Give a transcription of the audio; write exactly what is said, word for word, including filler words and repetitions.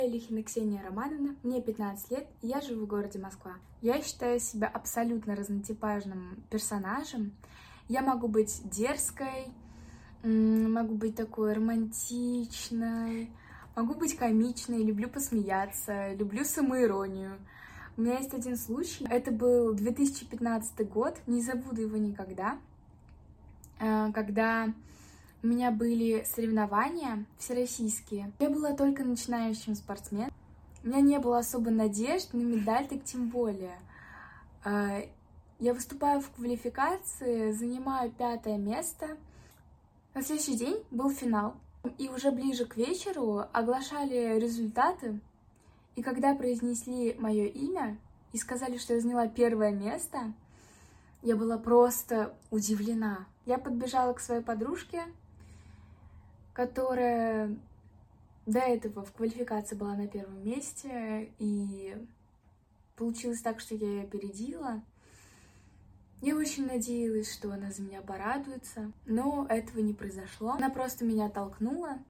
Я Лихина Ксения Романовна, мне пятнадцать лет, и я живу в городе Москва. Я считаю себя абсолютно разнотипажным персонажем. Я могу быть дерзкой, могу быть такой романтичной, могу быть комичной, люблю посмеяться, люблю самоиронию. У меня есть один случай, это был две тысячи пятнадцатый год, не забуду его никогда, когда у меня были соревнования всероссийские. Я была только начинающим спортсменом. У меня не было особо надежд на медаль, так тем более. Я выступаю в квалификации, занимаю пятое место. На следующий день был финал. И уже ближе к вечеру оглашали результаты. И когда произнесли мое имя и сказали, что я заняла первое место, я была просто удивлена. Я подбежала к своей подружке, которая до этого в квалификации была на первом месте, и получилось так, что я ее опередила. Я очень надеялась, что она за меня порадуется, но этого не произошло. Она просто меня толкнула